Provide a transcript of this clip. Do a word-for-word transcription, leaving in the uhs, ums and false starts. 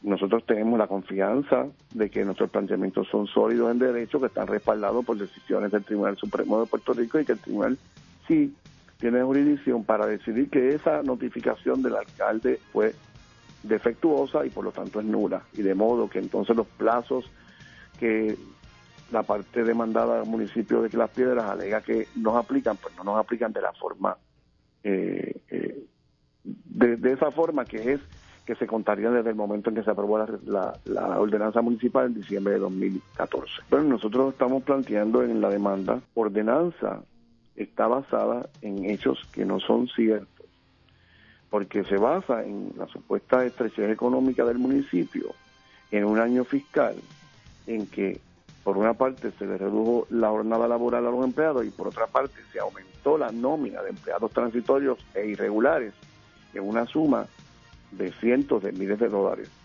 nosotros tenemos la confianza de que nuestros planteamientos son sólidos en derecho, que están respaldados por decisiones del Tribunal Supremo de Puerto Rico y que el tribunal sí tiene jurisdicción para decidir que esa notificación del alcalde fue defectuosa y por lo tanto es nula, y de modo que entonces los plazos que la parte demandada del municipio de Las Piedras alega que nos aplican, pues no nos aplican de la forma eh, eh, de, de esa forma que es que se contaría desde el momento en que se aprobó la, la, la ordenanza municipal en diciembre de dos mil catorce. Pero nosotros estamos planteando en la demanda, ordenanza está basada en hechos que no son ciertos, porque se basa en la supuesta estrechez económica del municipio en un año fiscal en que por una parte se le redujo la jornada laboral a los empleados y por otra parte se aumentó la nómina de empleados transitorios e irregulares en una suma de cientos de miles de dólares.